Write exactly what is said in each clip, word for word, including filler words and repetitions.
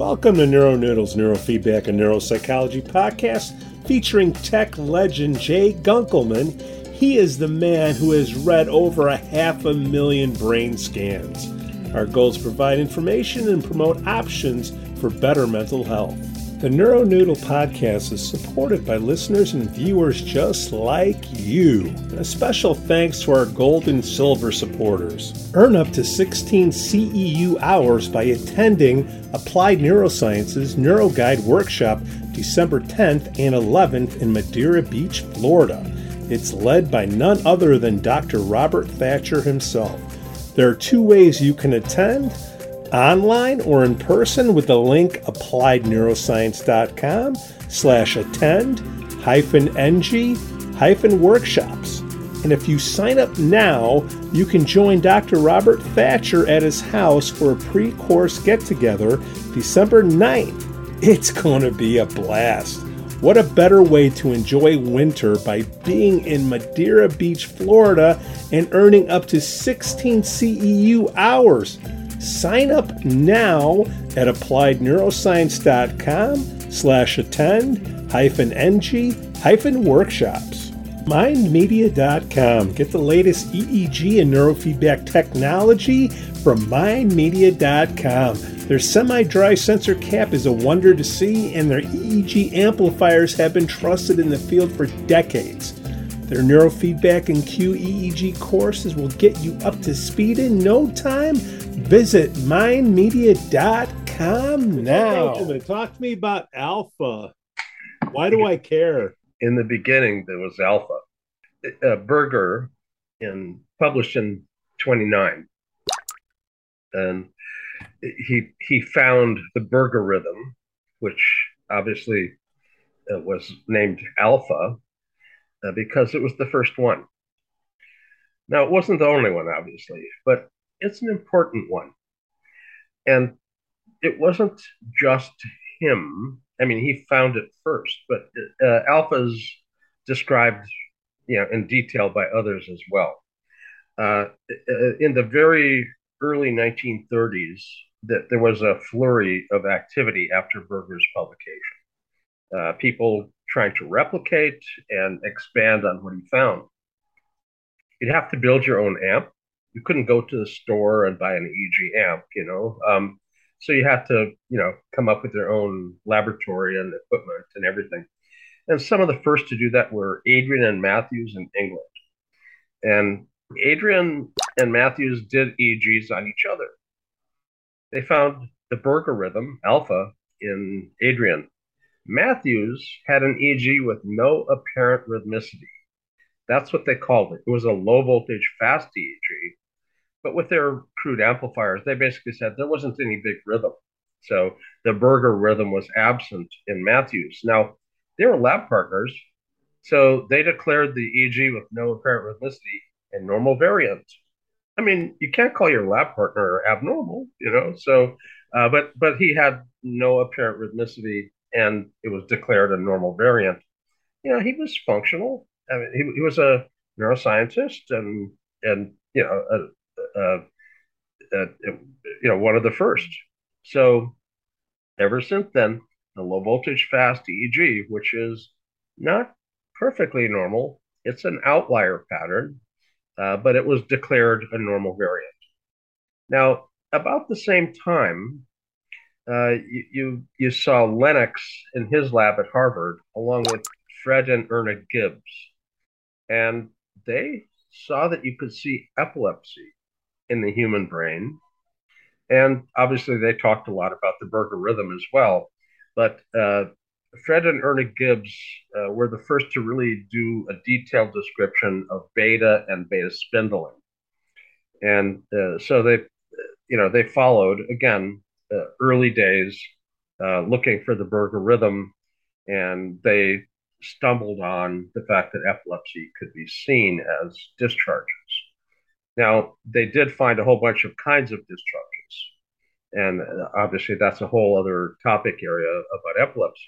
Welcome to NeuroNoodles, Neurofeedback and Neuropsychology podcast featuring tech legend Jay Gunkelman. He is the man who has read over a half a million brain scans. Our goal is to provide information and promote options for better mental health. The NeuroNoodle podcast is supported by listeners and viewers just like you. A special thanks to our gold and silver supporters. Earn up to sixteen C E U hours by attending Applied Neurosciences NeuroGuide Workshop December tenth and eleventh in Madeira Beach, Florida. It's led by none other than Doctor Robert Thatcher himself. There are two ways you can attend: online or in person with the link appliedneuroscience.com slash attend hyphen ng hyphen workshops. And if you sign up now, you can join Doctor Robert Thatcher at his house for a pre-course get-together December ninth. It's going to be a blast. What a better way to enjoy winter by being in Madeira Beach, Florida and earning up to sixteen C E U hours. Sign up now at appliedneuroscience.com slash attend hyphen ng hyphen workshops. mind media dot com. Get the latest E E G and neurofeedback technology from mind media dot com. Their semi-dry sensor cap is a wonder to see, and their E E G amplifiers have been trusted in the field for decades. Their neurofeedback and Q E E G courses will get you up to speed in no time. Visit mind media dot com now. Talk to me about alpha. Why do I care? In the beginning, there was alpha. Uh, Berger, in published in twenty-nine, and he he found the Berger rhythm, which obviously uh, was named alpha uh, because it was the first one. Now, it wasn't the only one, obviously, but it's an important one. And it wasn't just him. I mean, he found it first, but uh, alpha is described, you know, in detail by others as well. Uh, in the very early nineteen thirties, that there was a flurry of activity after Berger's publication. Uh, people trying to replicate and expand on what he found. You'd have to build your own amp. You couldn't go to the store and buy an E E G amp, you know. Um, so you had to, you know, come up with your own laboratory and equipment and everything. And some of the first to do that were Adrian and Matthews in England. And Adrian and Matthews did E E Gs on each other. They found the Berger rhythm, alpha, in Adrian. Matthews had an E E G with no apparent rhythmicity. That's what they called it. It was a low voltage fast E E G. But with their crude amplifiers, they basically said there wasn't any big rhythm. So the Berger rhythm was absent in Matthews. Now, they were lab partners, so they declared the E E G with no apparent rhythmicity a normal variant. I mean, you can't call your lab partner abnormal, you know. So, uh, but but he had no apparent rhythmicity, and it was declared a normal variant. You know, he was functional. I mean, he, he was a neuroscientist, and and you know, a, a, a, you know, one of the first. So, ever since then, the low voltage fast E E G, which is not perfectly normal, it's an outlier pattern. Uh, but it was declared a normal variant. Now, about the same time, uh, you, you you saw Lennox in his lab at Harvard, along with Fred and Erna Gibbs, and they saw that you could see epilepsy in the human brain. And obviously, they talked a lot about the Berger rhythm as well. But uh, Fred and Erna Gibbs uh, were the first to really do a detailed description of beta and beta spindling. And uh, so they, you know, they followed, again, uh, early days uh, looking for the Berger rhythm, and they stumbled on the fact that epilepsy could be seen as discharges. Now, they did find a whole bunch of kinds of discharges. And obviously, that's a whole other topic area about epilepsy.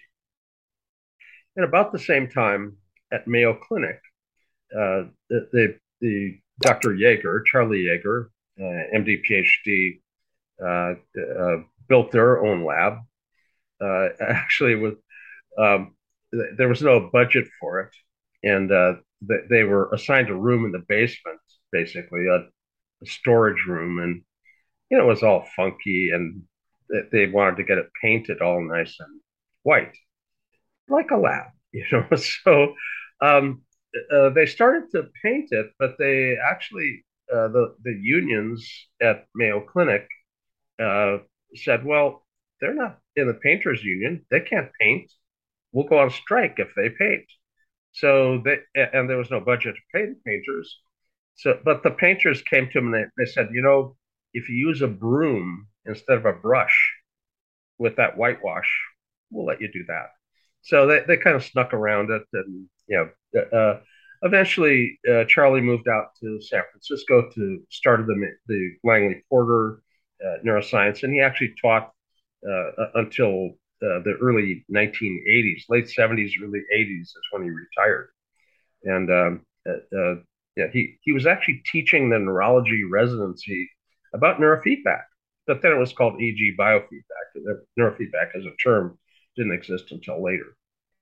And about the same time at Mayo Clinic, uh, the, the, the Doctor Yeager, Charlie Yeager, uh, M D, PhD, uh, uh, built their own lab. Uh, actually, with um, th- there was no budget for it, and uh, th- they were assigned a room in the basement, basically a, a storage room, and you know it was all funky, and th- they wanted to get it painted all nice and white, like a lab, you know. So um, uh, they started to paint it, but they actually uh, the the unions at Mayo Clinic uh, said, well, they're not in the painters union. They can't paint. We'll go on strike if they paint. So they, and there was no budget to pay the painters. So, but the painters came to them and they, they said, you know, if you use a broom instead of a brush with that whitewash, we'll let you do that. So they, they kind of snuck around it. And, you know, uh, eventually uh, Charlie moved out to San Francisco to started the, the Langley Porter uh, neuroscience. And he actually taught uh, until uh, the early nineteen eighties, late seventies, early eighties is when he retired. And um, uh, uh, yeah, he, he was actually teaching the neurology residency about neurofeedback, but then it was called E G biofeedback. Neurofeedback as a term didn't exist until later.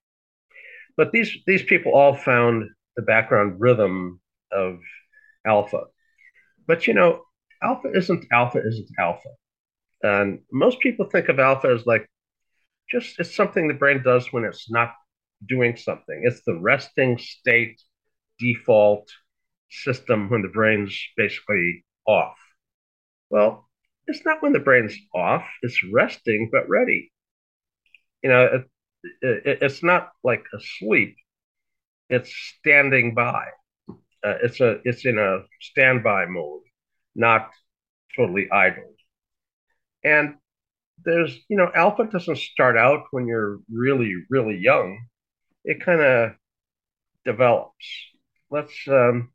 But these, these people all found the background rhythm of alpha. But you know, alpha isn't alpha isn't alpha. And most people think of alpha as like just it's something the brain does when it's not doing something. It's the resting state default system when the brain's basically off. Well, it's not when the brain's off, it's resting but ready. You know, it, it, it's not like asleep, it's standing by. Uh, it's a it's in a standby mode, not totally idle. And there's, you know, alpha doesn't start out when you're really, really young. It kind of develops. Let's um,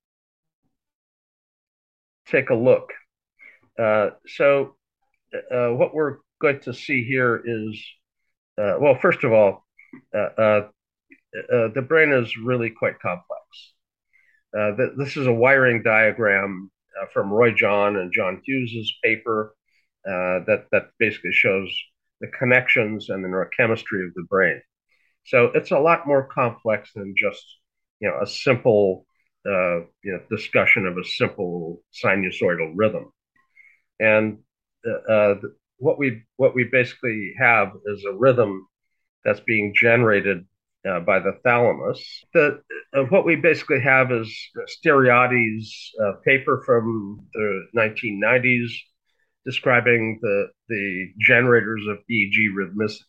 take a look. Uh, so, uh, what we're going to see here is, uh, well, first of all, uh, uh, uh, the brain is really quite complex. Uh, th- this is a wiring diagram uh, from Roy John and John Hughes's paper uh, that that basically shows the connections and the neurochemistry of the brain. So it's a lot more complex than just you know a simple uh, you know discussion of a simple sinusoidal rhythm. And uh, uh, what we what we basically have is a rhythm that's being generated uh, by the thalamus. The uh, what we basically have is Steriotti's uh, paper from the nineteen nineties describing the the generators of E G rhythmicity,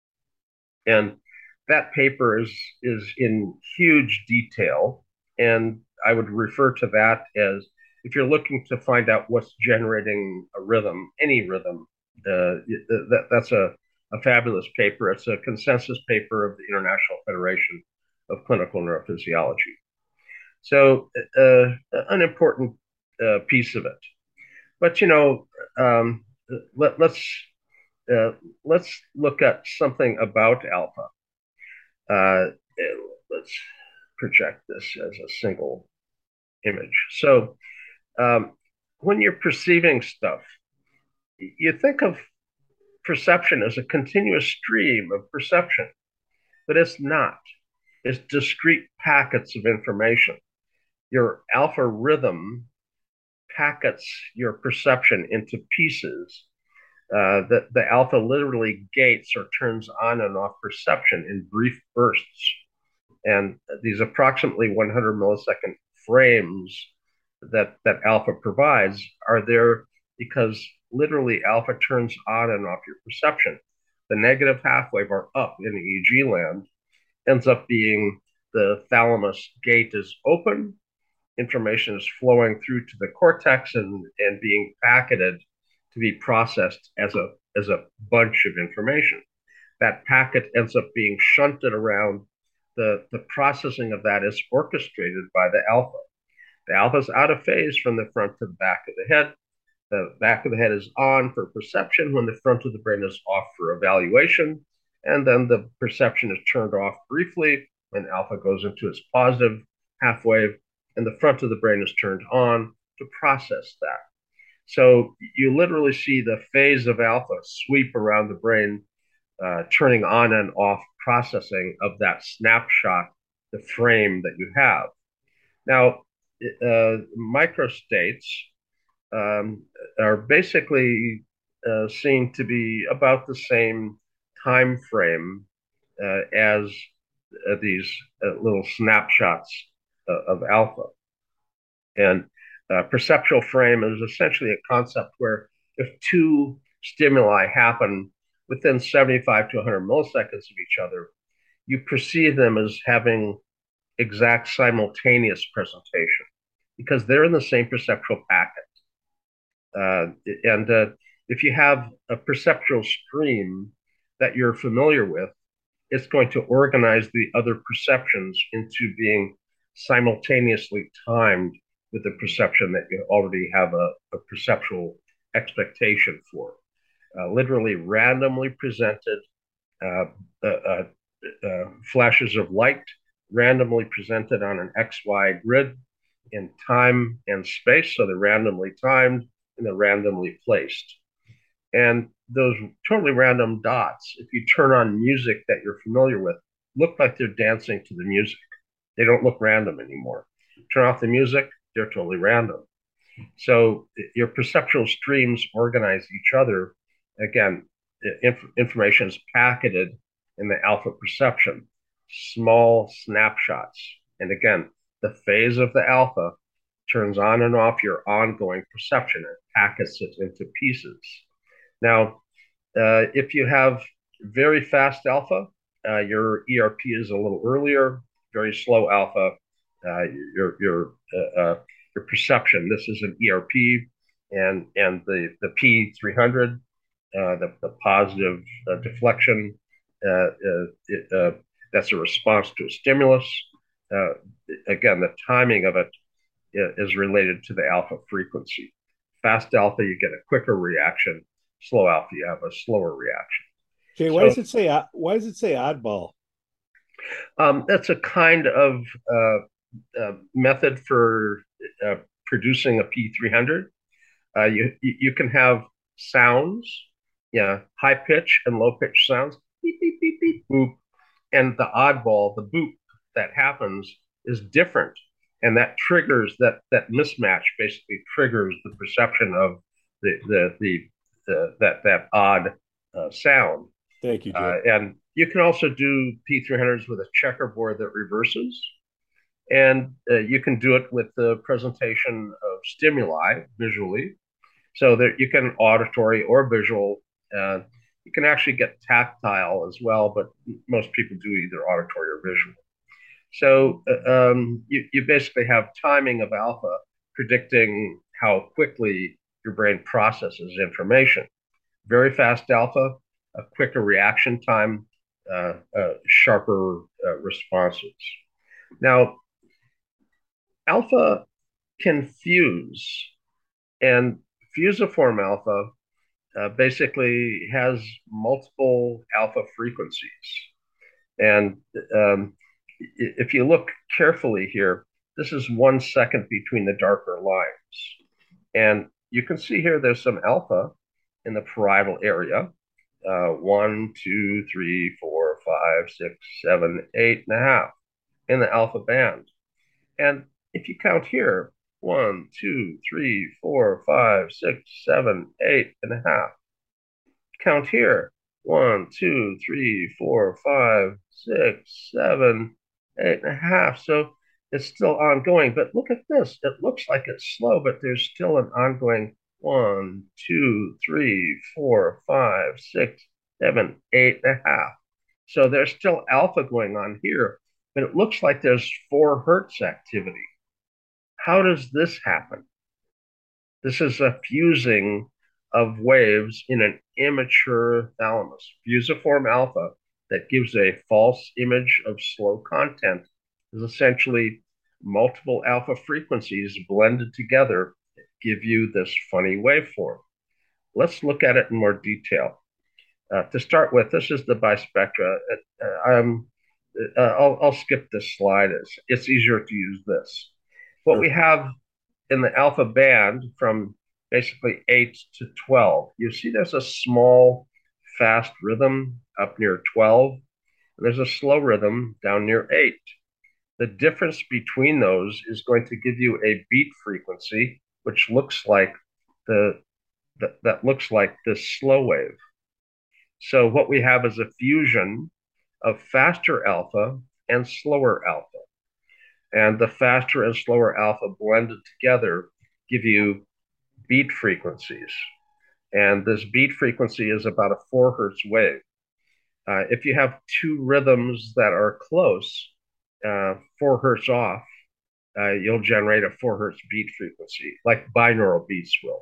and that paper is is in huge detail, and I would refer to that as if you're looking to find out what's generating a rhythm, any rhythm, uh, that, that's a, a fabulous paper. It's a consensus paper of the International Federation of Clinical Neurophysiology. So uh, an important uh, piece of it. But you know, um, let, let's uh, let's look at something about alpha. Uh, let's project this as a single image. So um, when you're perceiving stuff, you think of perception as a continuous stream of perception, but it's not. It's discrete packets of information. Your alpha rhythm packets your perception into pieces. Uh, the, the alpha literally gates or turns on and off perception in brief bursts. And these approximately one hundred millisecond frames that, that alpha provides are there because literally alpha turns on and off your perception. The negative half wave or up in E G land ends up being the thalamus gate is open, information is flowing through to the cortex and, and being packeted to be processed as a, as a bunch of information. That packet ends up being shunted around. The, the processing of that is orchestrated by the alpha. The alpha is out of phase from the front to the back of the head. The back of the head is on for perception when the front of the brain is off for evaluation. And then the perception is turned off briefly when alpha goes into its positive half wave, and the front of the brain is turned on to process that. So you literally see the phase of alpha sweep around the brain uh, turning on and off processing of that snapshot, the frame that you have. Now, uh, microstates um, are basically uh, seen to be about the same time frame uh, as uh, these uh, little snapshots uh, of alpha. And uh, perceptual frame is essentially a concept where if two stimuli happen within seventy-five to one hundred milliseconds of each other, you perceive them as having exact simultaneous presentation because they're in the same perceptual packet. Uh, and uh, if you have a perceptual stream that you're familiar with, it's going to organize the other perceptions into being simultaneously timed with the perception that you already have a, a perceptual expectation for. Uh, literally randomly presented uh, uh, uh, uh, flashes of light, randomly presented on an X Y grid in time and space. So they're randomly timed and they're randomly placed. And those totally random dots, if you turn on music that you're familiar with, look like they're dancing to the music. They don't look random anymore. Turn off the music, they're totally random. So your perceptual streams organize each other. Again, inf- information is packeted in the alpha perception, small snapshots. And again, the phase of the alpha turns on and off your ongoing perception and packets it into pieces. Now, uh, if you have very fast alpha, uh, your E R P is a little earlier. Very slow alpha, uh, your your uh, uh, your perception. This is an E R P, and and the the P three hundred, uh, the the positive uh, deflection. Uh, uh, it, uh, that's a response to a stimulus. Uh, again, the timing of it is related to the alpha frequency. Fast alpha, you get a quicker reaction. Slow alpha, you have a slower reaction. Jay, why So does it say why does it say oddball? um, that's a kind of uh, uh, method for uh, producing a P three hundred. Uh, you you can have sounds, yeah, high pitch and low pitch sounds, beep beep beep beep boop, and the oddball, the boop that happens is different, and that triggers that that mismatch. Basically, triggers the perception of the the the, the that that odd uh, sound. Thank you, Uh, Jay. and you can also do P three hundreds with a checkerboard that reverses. And uh, you can do it with the presentation of stimuli visually. So that you can auditory or visual. Uh, you can actually get tactile as well, but most people do either auditory or visual. So uh, um, you, you basically have timing of alpha predicting how quickly your brain processes information. Very fast alpha, a quicker reaction time, uh, uh, sharper uh, responses. Now, alpha can fuse, and fusiform alpha uh, basically has multiple alpha frequencies. And um, if you look carefully here, this is one second between the darker lines. And you can see here there's some alpha in the parietal area. Uh, one, two, three, four, five, six, seven, eight and a half in the alpha band. And if you count here, one, two, three, four, five, six, seven, eight and a half. Count here, one, two, three, four, five, six, seven, eight and a half. So it's still ongoing. But look at this. It looks like it's slow, but there's still an ongoing one, two, three, four, five, six, seven, eight and a half. So there's still alpha going on here, but it looks like there's four hertz activity. How does this happen? This is a fusing of waves in an immature thalamus. Fusiform alpha that gives a false image of slow content is essentially multiple alpha frequencies blended together that give you this funny waveform. Let's look at it in more detail. Uh, to start with, this is the bispectra. Uh, um, uh, I'll, I'll skip this slide. It's, it's easier to use this. What Sure. we have in the alpha band from basically eight to twelve, you see there's a small fast rhythm up near twelve, and there's a slow rhythm down near eight. The difference between those is going to give you a beat frequency, which looks like the, the that looks like this slow wave. So what we have is a fusion of faster alpha and slower alpha. And the faster and slower alpha blended together give you beat frequencies. And this beat frequency is about a four hertz wave. Uh, if you have two rhythms that are close, uh, four hertz off, uh, you'll generate a four hertz beat frequency, like binaural beats will.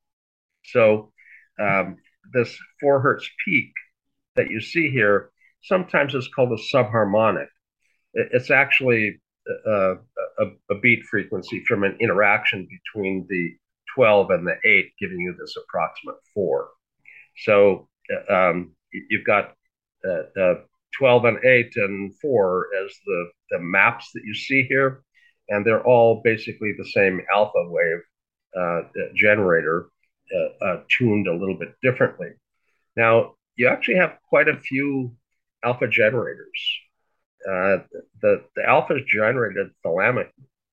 So um, this four hertz peak that you see here sometimes is called a subharmonic. It's actually a, a, a beat frequency from an interaction between the twelve and the eight, giving you this approximate four. So um, you've got uh, uh, twelve and eight and four as the, the maps that you see here, and they're all basically the same alpha wave uh, generator, uh, uh, tuned a little bit differently. Now, you actually have quite a few alpha generators. Uh, the, the alpha is generated thalamically.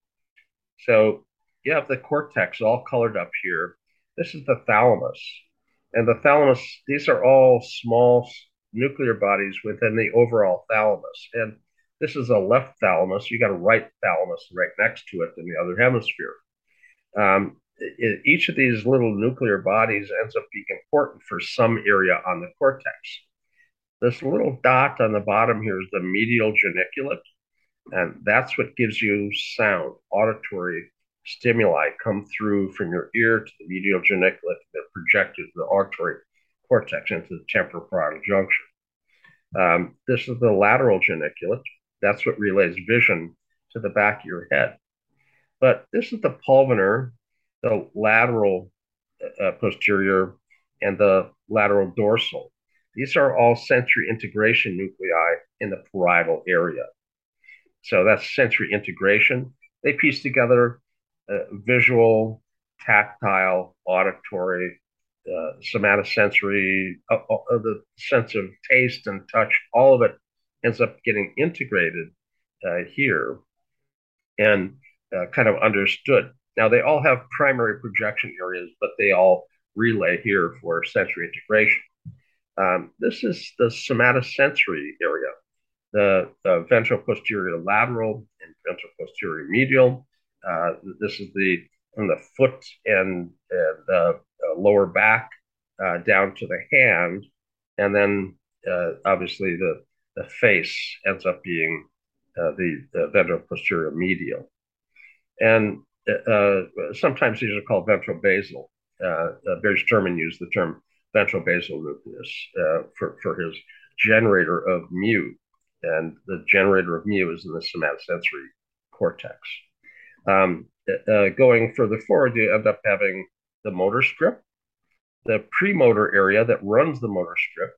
So you have the cortex all colored up here. This is the thalamus. And the thalamus, these are all small nuclear bodies within the overall thalamus. And this is a left thalamus. You got a right thalamus right next to it in the other hemisphere. Um, it, each of these little nuclear bodies ends up being important for some area on the cortex. This little dot on the bottom here is the medial geniculate, and that's what gives you sound, auditory stimuli come through from your ear to the medial geniculate that projected the auditory cortex into the temporoparietal junction. Um, this is the lateral geniculate. That's what relays vision to the back of your head. But this is the pulvinar, the lateral uh, posterior, and the lateral dorsal. These are all sensory integration nuclei in the parietal area. So that's sensory integration. They piece together uh, visual, tactile, auditory, uh, somatosensory, uh, uh, the sense of taste and touch. All of it ends up getting integrated uh, here and uh, kind of understood. Now, they all have primary projection areas, but they all relay here for sensory integration. Um, this is the somatosensory area, the, the ventral posterior lateral and ventral posterior medial. Uh, this is the from the foot and, and the uh, lower back uh, down to the hand, and then uh, obviously the the face ends up being uh, the, the ventral posterior medial. And uh, sometimes these are called ventral basal. Uh, uh, Barry Sterman used the term ventral basal nucleus uh, for, for his generator of mu. And the generator of mu is in the somatosensory cortex. Um, uh, going further forward, you end up having the motor strip, the premotor area that runs the motor strip,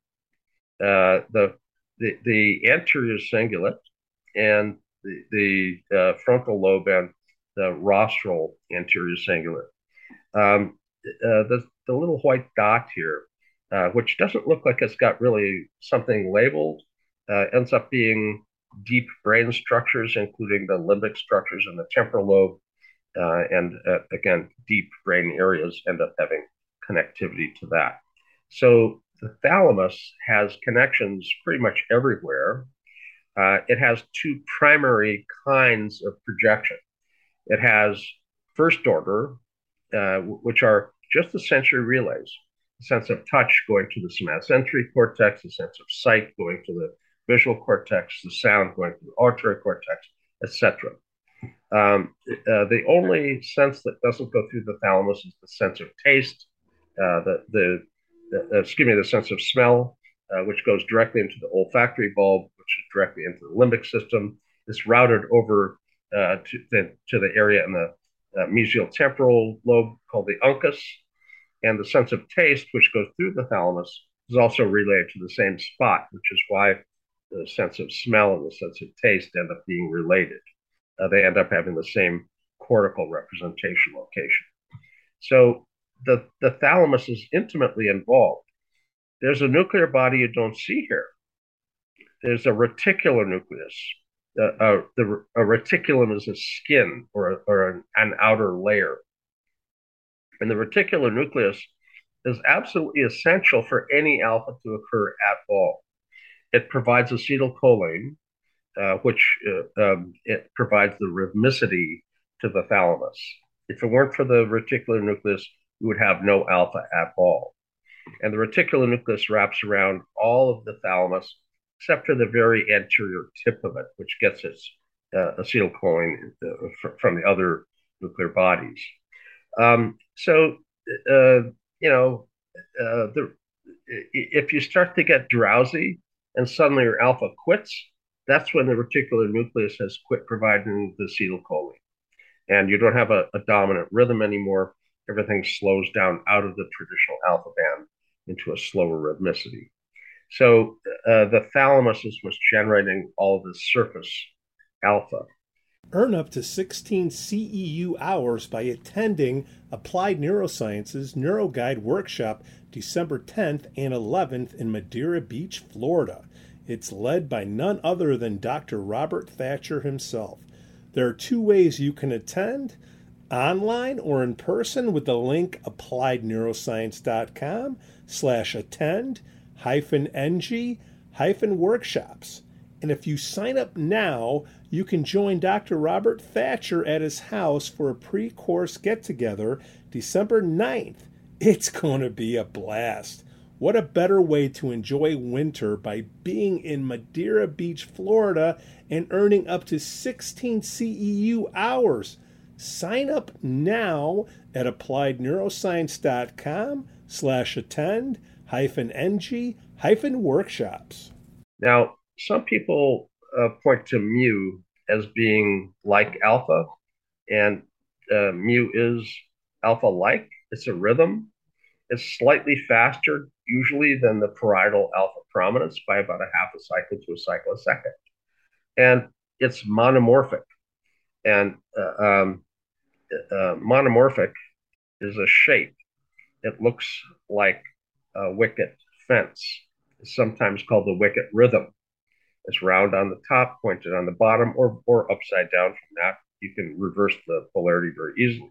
uh, the, the, the anterior cingulate, and the, the uh, frontal lobe and the rostral anterior cingulate. Um, uh, the, the little white dot here, uh, which doesn't look like it's got really something labeled, uh, ends up being deep brain structures, including the limbic structures in the temporal lobe. Uh, and uh, again, deep brain areas end up having connectivity to that. So the thalamus has connections pretty much everywhere. Uh, it has two primary kinds of projection. It has first order, uh, which are just the sensory relays, the sense of touch going to the somatosensory cortex, the sense of sight going to the visual cortex, the sound going to the auditory cortex, et cetera. Um, uh, the only sense that doesn't go through the thalamus is the sense of taste, uh, the, the, the uh, excuse me, the sense of smell, uh, which goes directly into the olfactory bulb, which is directly into the limbic system. It's routed over uh, to, the, to the area in the uh, mesial temporal lobe called the uncus. And the sense of taste, which goes through the thalamus, is also relayed to the same spot, which is why the sense of smell and the sense of taste end up being related. Uh, they end up having the same cortical representation location. So the, the thalamus is intimately involved. There's a nuclear body you don't see here. There's a reticular nucleus. Uh, uh, the, a reticulum is a skin or, a, or an, an outer layer. And the reticular nucleus is absolutely essential for any alpha to occur at all. It provides acetylcholine, uh, which uh, um, it provides the rhythmicity to the thalamus. If it weren't for the reticular nucleus, you would have no alpha at all. And the reticular nucleus wraps around all of the thalamus, except for the very anterior tip of it, which gets its uh, acetylcholine uh, from the other nuclear bodies. Um, so, uh, you know, uh, the, if you start to get drowsy and suddenly your alpha quits, that's when the reticular nucleus has quit providing the acetylcholine. And you don't have a, a dominant rhythm anymore. Everything slows down out of the traditional alpha band into a slower rhythmicity. So uh, the thalamus is what's generating all this surface alpha. Earn up to sixteen C E U hours by attending Applied Neurosciences NeuroGuide Workshop December tenth and eleventh in Madeira Beach, Florida. It's led by none other than Doctor Robert Thatcher himself. There are two ways you can attend, online or in person, with the link appliedneuroscience.com slash attend hyphen ng hyphen workshops. And if you sign up now, you can join Doctor Robert Thatcher at his house for a pre-course get-together December ninth. It's going to be a blast. What a better way to enjoy winter by being in Madeira Beach, Florida, and earning up to sixteen C E U hours. Sign up now at appliedneuroscience.com slash attend hyphen ng hyphen workshops. Now, some people uh, point to mu as being like alpha, and uh, mu is alpha-like. It's a rhythm. It's slightly faster, usually, than the parietal alpha prominence by about a half a cycle to a cycle a second. And it's monomorphic. And uh, um, uh, monomorphic is a shape. It looks like a wicket fence. It's sometimes called the wicket rhythm. It's round on the top, pointed on the bottom, or, or upside down from that. You can reverse the polarity very easily.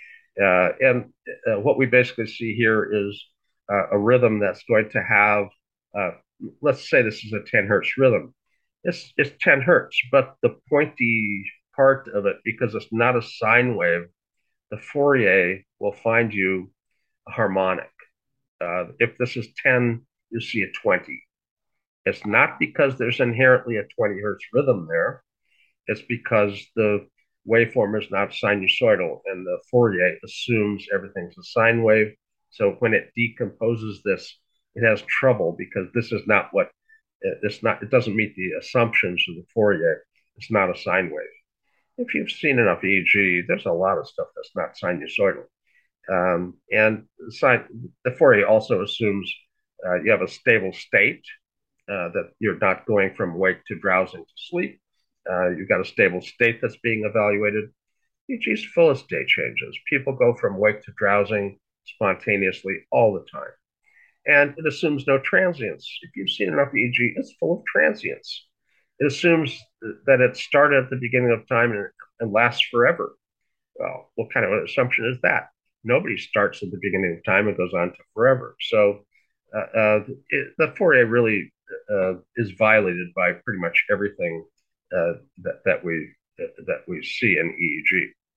Uh, and uh, what we basically see here is uh, a rhythm that's going to have, uh, let's say this is a ten hertz rhythm. It's, it's ten hertz, but the pointy part of it, because it's not a sine wave, the Fourier will find you a harmonic. Uh, if this is ten, you see a twenty. It's not because there's inherently a twenty hertz rhythm there. It's because the waveform is not sinusoidal, and the Fourier assumes everything's a sine wave. So when it decomposes this, it has trouble because this is not what it's not. It doesn't meet the assumptions of the Fourier. It's not a sine wave. If you've seen enough E E G, there's a lot of stuff that's not sinusoidal. Um, and the Fourier also assumes uh, you have a stable state. Uh, that you're not going from wake to drowsing to sleep. Uh, you've got a stable state that's being evaluated. E E G is full of state changes. People go from wake to drowsing spontaneously all the time. And it assumes no transience. If you've seen enough E E G, it's full of transience. It assumes that it started at the beginning of time and, and lasts forever. Well, what kind of an assumption is that? Nobody starts at the beginning of time and goes on to forever. So uh, uh, it, the Fourier really Uh, is violated by pretty much everything uh, that that we uh, that we see in E E G.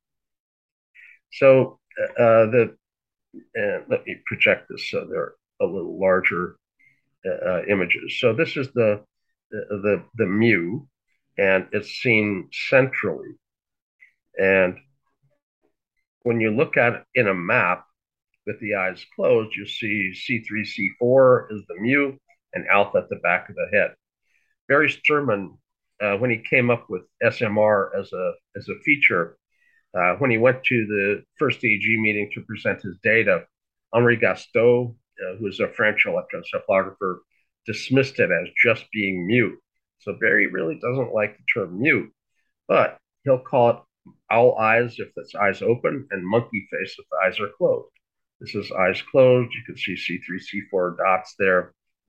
So uh, the uh, let me project this so they're a little larger uh, images. So this is the the the mu, and it's seen centrally. And when you look at it in a map with the eyes closed, you see C three, C four is the mu, and alpha at the back of the head. Barry Sterman, uh, when he came up with S M R as a as a feature, uh, when he went to the first E E G meeting to present his data, Henri Gastaud, uh, who is a French electroencephalographer, dismissed it as just being mu. So Barry really doesn't like the term mu, but he'll call it owl eyes if its eyes open, and monkey face if the eyes are closed. This is eyes closed. You can see C three, C four dots there.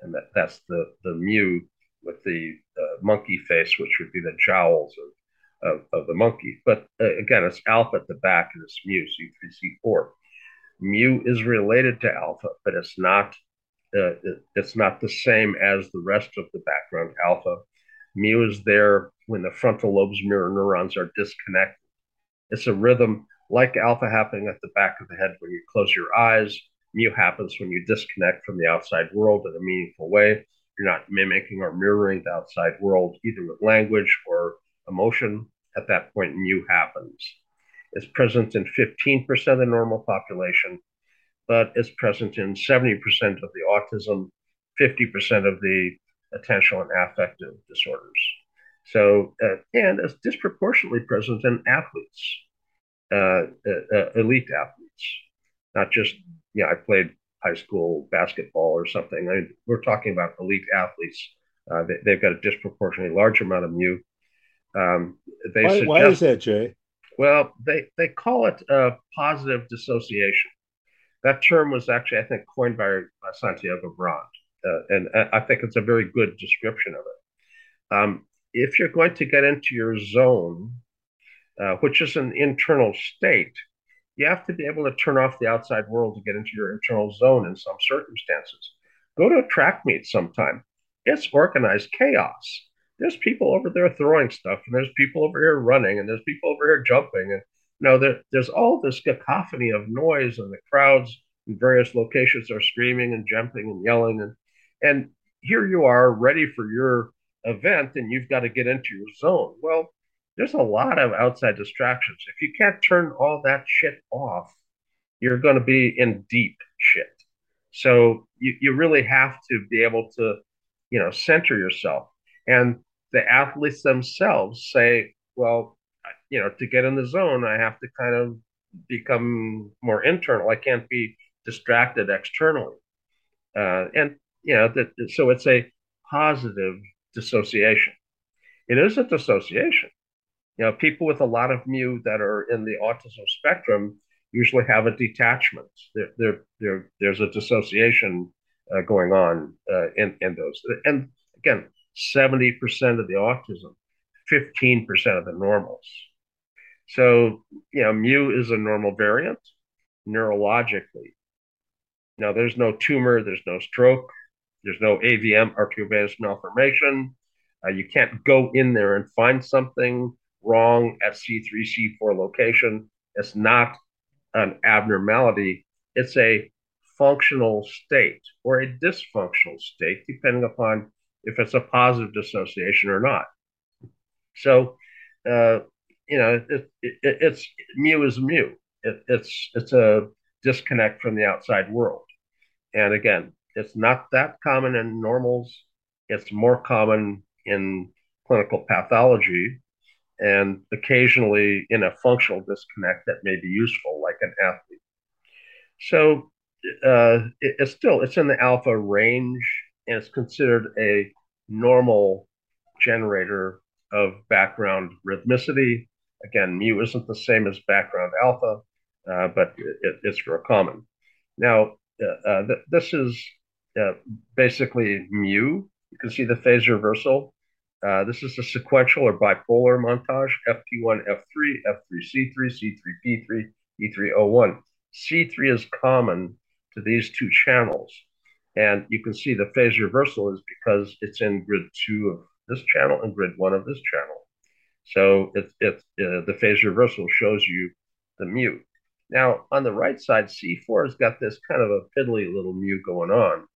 and that, that's the, the mu with the uh, monkey face, which would be the jowls of, of, of the monkey. But uh, again, it's alpha at the back, and it's mu, C three, C four. Mu is related to alpha, but it's not uh, it, it's not the same as the rest of the background alpha. Mu is there when the frontal lobes mirror neurons are disconnected. It's a rhythm like alpha happening at the back of the head when you close your eyes. Mu happens when you disconnect from the outside world in a meaningful way. You're not mimicking or mirroring the outside world, either with language or emotion. At that point, mu happens. It's present in fifteen percent of the normal population, but it's present in seventy percent of the autism, fifty percent of the attentional and affective disorders. So, uh, and it's disproportionately present in athletes, uh, uh, uh, elite athletes, not just, you know, I played high school basketball or something. I mean, we're talking about elite athletes. Uh, they, they've got a disproportionately large amount of mu. Um, they Why, suggest, why is that, Jay? well, they, they call it uh, positive dissociation. That term was actually, I think, coined by, by Santiago Brand, uh, and I think it's a very good description of it. Um, if you're going to get into your zone, uh, which is an internal state, you have to be able to turn off the outside world to get into your internal zone in some circumstances. Go to a track meet sometime. It's organized chaos. There's people over there throwing stuff, and there's people over here running, and there's people over here jumping, and you know, there, there's all this cacophony of noise, and the crowds in various locations are screaming and jumping and yelling, and and here you are ready for your event, and you've got to get into your zone. Well, there's a lot of outside distractions. If you can't turn all that shit off, you're going to be in deep shit. So you, you really have to be able to, you know, center yourself. And the athletes themselves say, well, you know, to get in the zone, I have to kind of become more internal. I can't be distracted externally. Uh, and, you know, that, so it's a positive dissociation. It is a dissociation. You know, people with a lot of mu that are in the autism spectrum usually have a detachment. There, there, there there's a dissociation uh, going on uh, in, in those. And again, seventy percent of the autism, fifteen percent of the normals. So, you know, mu is a normal variant neurologically. Now, there's no tumor, there's no stroke, there's no A V M, arteriovenous malformation. Uh, you can't go in there and find something wrong at C three, C four location. It's not an abnormality. It's a functional state or a dysfunctional state, depending upon if it's a positive dissociation or not. So, uh, you know, it, it, it's mu is mu. It, it's it's a disconnect from the outside world. And again, it's not that common in normals. It's more common in clinical pathology, and occasionally in a functional disconnect that may be useful, like an athlete. So uh, it, it's still, it's in the alpha range, and it's considered a normal generator of background rhythmicity. Again, mu isn't the same as background alpha, uh, but it, it's real common. Now, uh, uh, th- this is uh, basically mu. You can see the phase reversal. Uh, this is a sequential or bipolar montage, F P one, F three, F three, C three, C three, P three, E three, O one. C three is common to these two channels. And you can see the phase reversal is because it's in grid two of this channel and grid one of this channel. So it, it, uh, the phase reversal shows you the mu. Now, on the right side, C four has got this kind of a piddly little mu going on.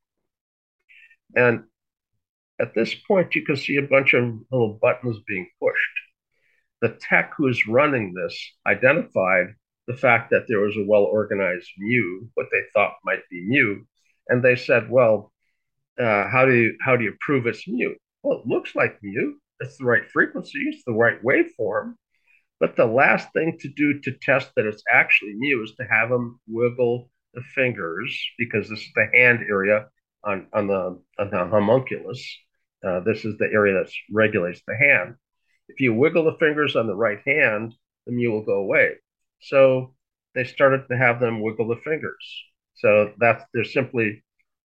And at this point, you can see a bunch of little buttons being pushed. The tech who's running this identified the fact that there was a well-organized mu, what they thought might be mu, and they said, well, uh, how do you how do you prove it's mu? Well, it looks like mu. It's the right frequency. It's the right waveform. But the last thing to do to test that it's actually mu is to have them wiggle the fingers, because this is the hand area on, on, the, on the homunculus. Uh, this is the area that regulates the hand. If you wiggle the fingers on the right hand, the mu will go away. So they started to have them wiggle the fingers. So that's, they're simply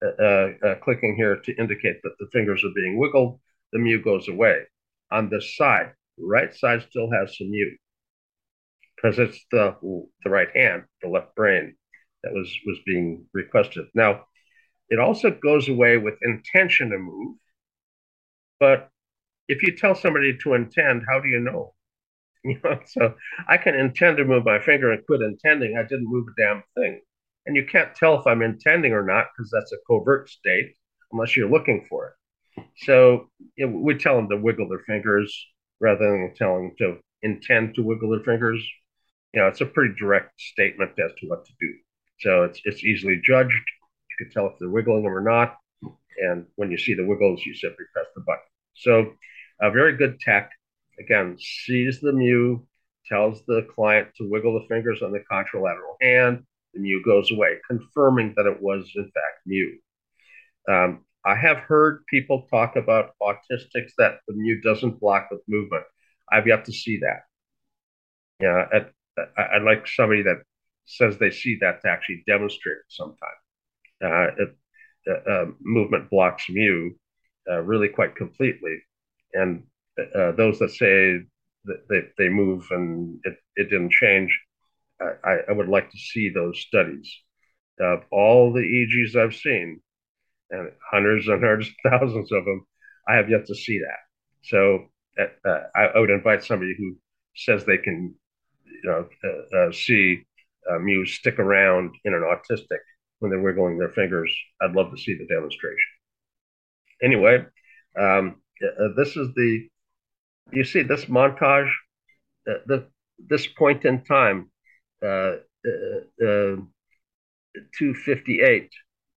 uh, uh, clicking here to indicate that the fingers are being wiggled, the mu goes away. On this side, the right side still has some mu because it's the the right hand, the left brain that was was being requested. Now, it also goes away with intention to move, but if you tell somebody to intend, how do you know? You know, so I can intend to move my finger and quit intending. I didn't move a damn thing. And you can't tell if I'm intending or not because that's a covert state unless you're looking for it. So it, we tell them to wiggle their fingers rather than telling them to intend to wiggle their fingers. You know, it's a pretty direct statement as to what to do. So it's it's easily judged. You can tell if they're wiggling them or not. And when you see the wiggles, you simply press the button. So a very good tech, again, sees the mu, tells the client to wiggle the fingers on the contralateral hand. The mu goes away, confirming that it was, in fact, mu. Um, I have heard people talk about autistics that the mu doesn't block with movement. I've yet to see that. Yeah, you know, I'd like somebody that says they see that to actually demonstrate it sometime. Uh, it, uh, uh, movement blocks mu uh, really quite completely. And uh, those that say that they, they move and it, it didn't change, I, I would like to see those studies. Of all the E Gs I've seen, and hundreds and hundreds of thousands of them, I have yet to see that. So uh, I, I would invite somebody who says they can, you know, uh, uh, see uh, mu stick around in an autistic when they're wiggling their fingers. I'd love to see the demonstration. Anyway, um, uh, this is the, you see this montage, uh, the, this point in time, uh, uh, uh, two fifty-eight,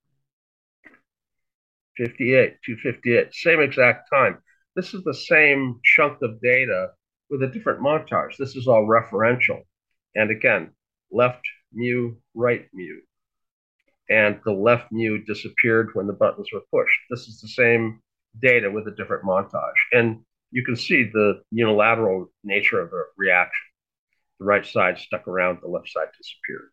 fifty-eight, two fifty-eight, same exact time. This is the same chunk of data with a different montage. This is all referential. And again, left mu, right mu. And the left mu disappeared when the buttons were pushed. This is the same data with a different montage. And you can see the unilateral nature of the reaction. The right side stuck around, the left side disappeared.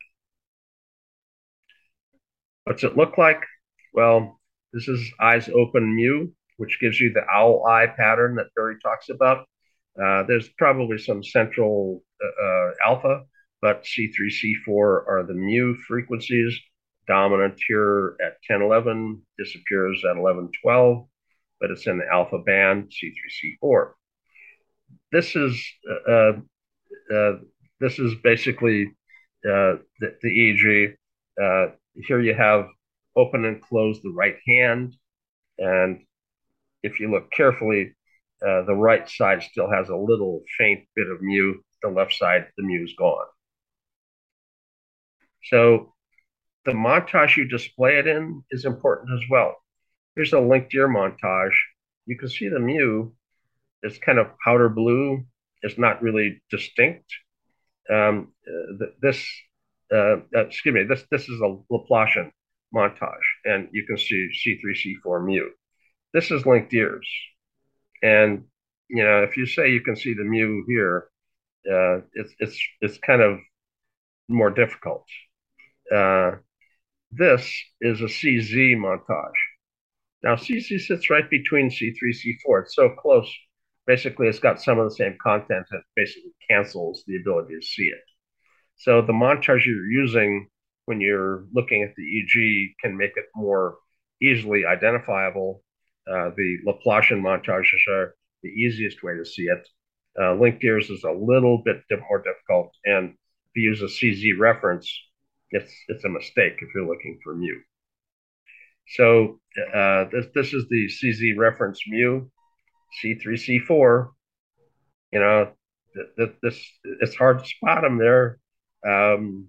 What's it look like? Well, this is eyes open mu, which gives you the owl eye pattern that Barry talks about. Uh, there's probably some central uh, uh, alpha, but C three, C four are the mu frequencies. Dominant here at ten eleven, disappears at eleven twelve, but it's in the alpha band, C three, C four. This is uh, uh, this is basically uh, the, the E E G. Uh, here you have open and close the right hand, and if you look carefully, uh, the right side still has a little faint bit of mu. The left side, the mu is gone. So the montage you display it in is important as well. Here's a linked ear montage. You can see the mu is kind of powder blue. It's not really distinct. Um, uh, this, uh, uh, excuse me, this this is a Laplacian montage, and you can see C three, C four mu. This is linked ears, and you know if you say you can see the mu here, uh, it's it's it's kind of more difficult. Uh, This is a C Z montage. Now, C Z sits right between C three, C four. It's so close. Basically, it's got some of the same content that basically cancels the ability to see it. So the montage you're using when you're looking at the E G can make it more easily identifiable. Uh, the Laplacian montages are the easiest way to see it. Uh, linked ears is a little bit more difficult. And if you use a C Z reference, it's it's a mistake if you're looking for mu. So uh, this this is the C Z reference mu, C three, C four. You know, th- th- this it's hard to spot them there. Um,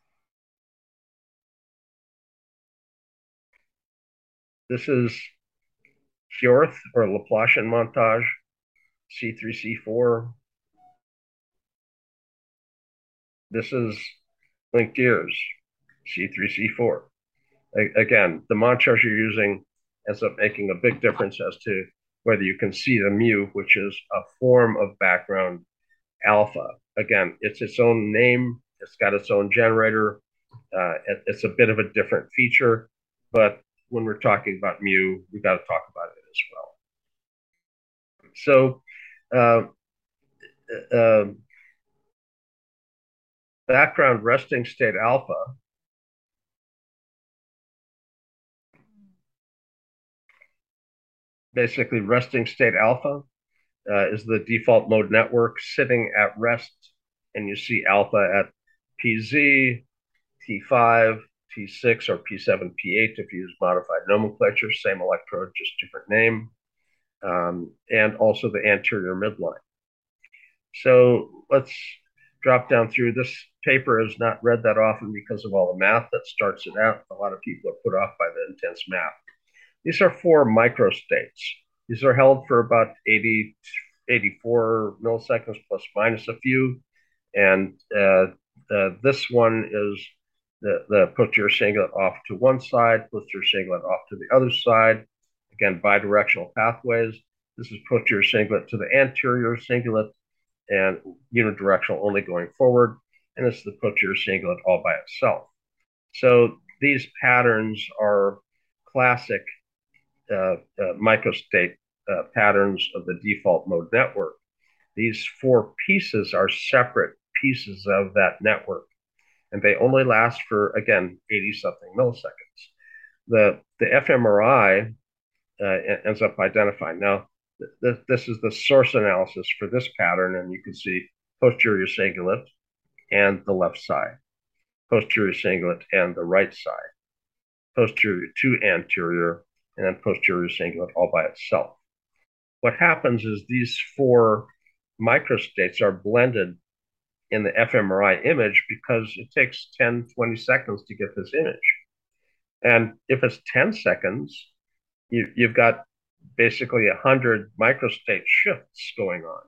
this is Fjorth or Laplacian montage, C three, C four. This is linked ears, C three, C four. Again, the montage you're using ends up making a big difference as to whether you can see the mu, which is a form of background alpha. Again, it's its own name. It's got its own generator. Uh, it, it's a bit of a different feature, but when we're talking about mu, we've got to talk about it as well. So, uh, uh, background resting state alpha basically resting state alpha uh, is the default mode network sitting at rest, and you see alpha at P Z, T five, T six, or P seven, P eight if you use modified nomenclature, same electrode, just different name, um, and also the anterior midline. So let's drop down through. This paper is not read that often because of all the math that starts it out. A lot of people are put off by the intense math. These are four microstates. These are held for about eighty, eighty-four milliseconds plus minus a few. And uh, uh, this one is the, the posterior cingulate off to one side, posterior cingulate off to the other side. Again, bidirectional pathways. This is posterior cingulate to the anterior cingulate and unidirectional only going forward. And this is the posterior cingulate all by itself. So these patterns are classic uh, uh, microstate uh, patterns of the default mode network. These four pieces are separate pieces of that network, and they only last for, again, eighty something milliseconds. The, the fMRI uh, ends up identifying. Now, th this is the source analysis for this pattern, and you can see posterior cingulate and the left side, posterior cingulate and the right side, posterior to anterior, and then posterior cingulate all by itself. What happens is these four microstates are blended in the fMRI image because it takes ten, twenty seconds to get this image. And if it's ten seconds, you, you've got basically one hundred microstate shifts going on.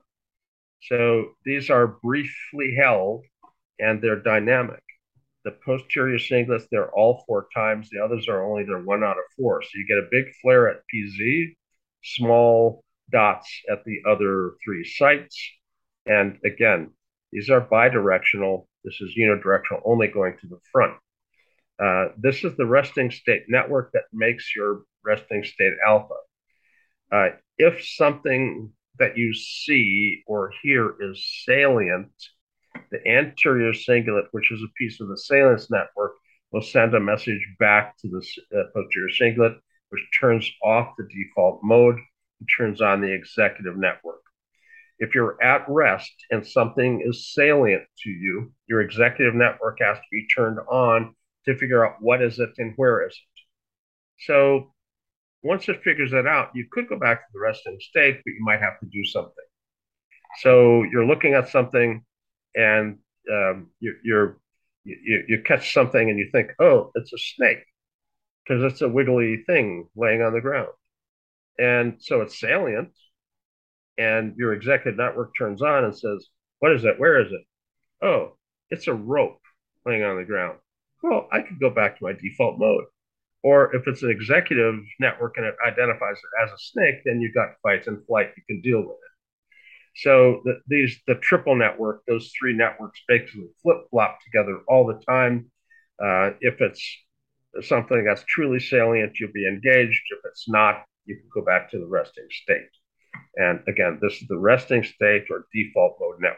So these are briefly held and they're dynamic. The posterior cingulates, they're all four times. The others are only, they're one out of four. So you get a big flare at P Z, small dots at the other three sites. And again, these are bidirectional. This is unidirectional, only going to the front. Uh, this is the resting state network that makes your resting state alpha. Uh, if something that you see or hear is salient, the anterior cingulate, which is a piece of the salience network, will send a message back to the uh, posterior cingulate, which turns off the default mode and turns on the executive network. If you're at rest and something is salient to you, your executive network has to be turned on to figure out what is it and where is it. So once it figures that out, you could go back to the resting state, but you might have to do something. So you're looking at something and um, you, you're, you, you catch something and you think, oh, it's a snake, because it's a wiggly thing laying on the ground. And so it's salient, and your executive network turns on and says, what is it? Where is it? Oh, it's a rope laying on the ground. Well, I could go back to my default mode. Or if it's an executive network and it identifies it as a snake, then you've got fight and flight. You can deal with it. So the, these the triple network, those three networks basically flip-flop together all the time. Uh, if it's something that's truly salient, you'll be engaged. If it's not, you can go back to the resting state. And again, this is the resting state or default mode network.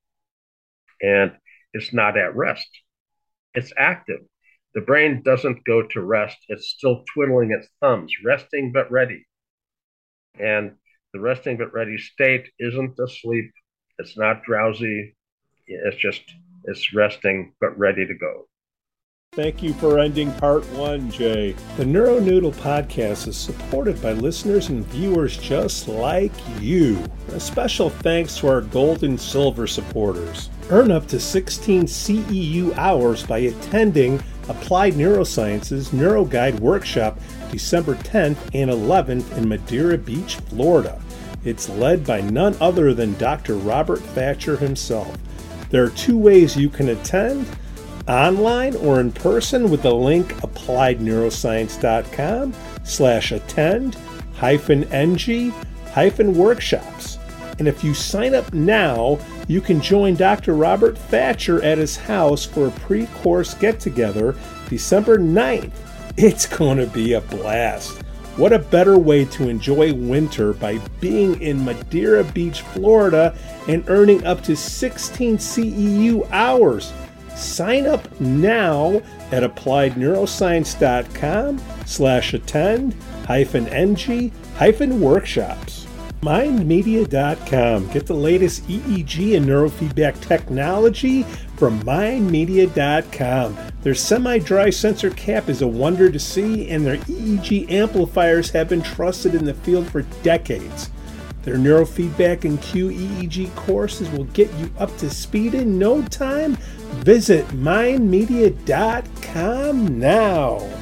And it's not at rest. It's active. The brain doesn't go to rest. It's still twiddling its thumbs, resting but ready. And the resting but ready state isn't asleep. It's not drowsy. It's just, it's resting but ready to go. Thank you for ending part one, Jay. The NeuroNoodle podcast is supported by listeners and viewers just like you. A special thanks to our gold and silver supporters. Earn up to sixteen C E U hours by attending Applied Neurosciences NeuroGuide Workshop December tenth and eleventh in Madeira Beach, Florida. It's led by none other than Doctor Robert Thatcher himself. There are two ways you can attend: online or in person with the link appliedneuroscience.com slash attend hyphen ng hyphen workshops. And if you sign up now, you can join Doctor Robert Thatcher at his house for a pre-course get-together December ninth. It's going to be a blast. What a better way to enjoy winter by being in Madeira Beach, Florida, and earning up to sixteen C E U hours. Sign up now at appliedneuroscience.com slash attend hyphen ng hyphen workshops. mind media dot com. Get the latest E E G and neurofeedback technology from mind media dot com. Their semi-dry sensor cap is a wonder to see, and their E E G amplifiers have been trusted in the field for decades. Their neurofeedback and Q E E G courses will get you up to speed in no time. Visit mind media dot com now.